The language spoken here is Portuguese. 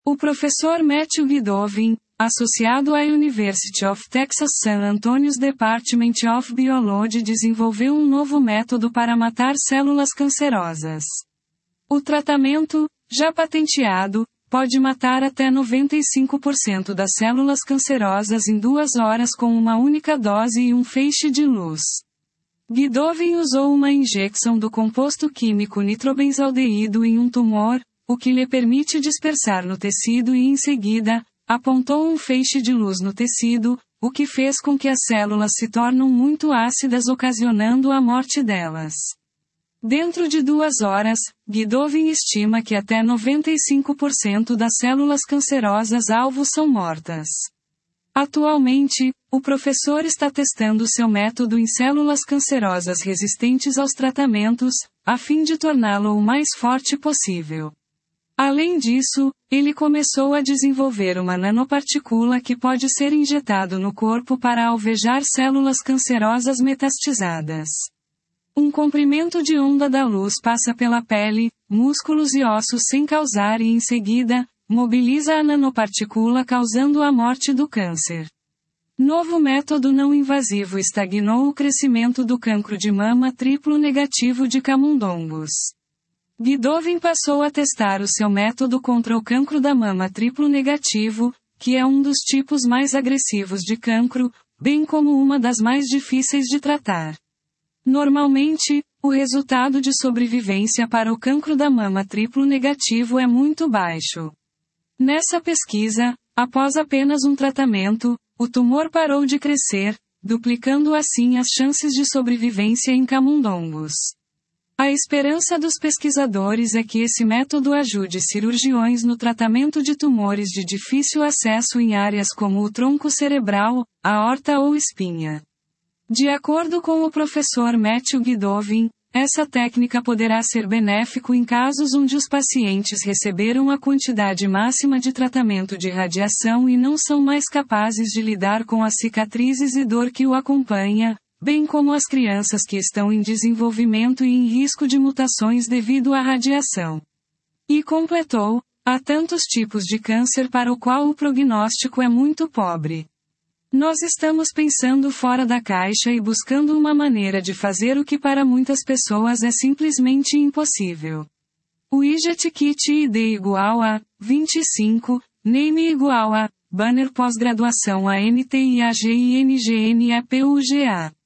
O professor Matthew Guidovin, associado à University of Texas San Antonio's Department of Biology, desenvolveu um novo método para matar células cancerosas. O tratamento, já patenteado, pode matar até 95% das células cancerosas em 2 horas com uma única dose e um feixe de luz. Guidovin usou uma injeção do composto químico nitrobenzaldeído em um tumor, o que lhe permite dispersar no tecido e em seguida, apontou um feixe de luz no tecido, o que fez com que as células se tornem muito ácidas, ocasionando a morte delas. Dentro de 2 horas, Guidovin estima que até 95% das células cancerosas alvo são mortas. Atualmente, o professor está testando seu método em células cancerosas resistentes aos tratamentos, a fim de torná-lo o mais forte possível. Além disso, ele começou a desenvolver uma nanopartícula que pode ser injetado no corpo para alvejar células cancerosas metastizadas. Um comprimento de onda da luz passa pela pele, músculos e ossos sem causar e em seguida, mobiliza a nanopartícula causando a morte do câncer. Novo método não invasivo estagnou o crescimento do cancro de mama triplo negativo de camundongos. Guidovin passou a testar o seu método contra o cancro da mama triplo negativo, que é um dos tipos mais agressivos de cancro, bem como uma das mais difíceis de tratar. Normalmente, o resultado de sobrevivência para o cancro da mama triplo negativo é muito baixo. Nessa pesquisa, após apenas um tratamento, o tumor parou de crescer, duplicando assim as chances de sobrevivência em camundongos. A esperança dos pesquisadores é que esse método ajude cirurgiões no tratamento de tumores de difícil acesso em áreas como o tronco cerebral, aorta ou espinha. De acordo com o professor Matthew Guidovin, essa técnica poderá ser benéfico em casos onde os pacientes receberam a quantidade máxima de tratamento de radiação e não são mais capazes de lidar com as cicatrizes e dor que o acompanha, bem como as crianças que estão em desenvolvimento e em risco de mutações devido à radiação. E completou: há tantos tipos de câncer para o qual o prognóstico é muito pobre. Nós estamos pensando fora da caixa e buscando uma maneira de fazer o que para muitas pessoas é simplesmente impossível. Widget Kit ID igual a 25, Name igual a Banner pós-graduação ANTIAGINGNEPUGA.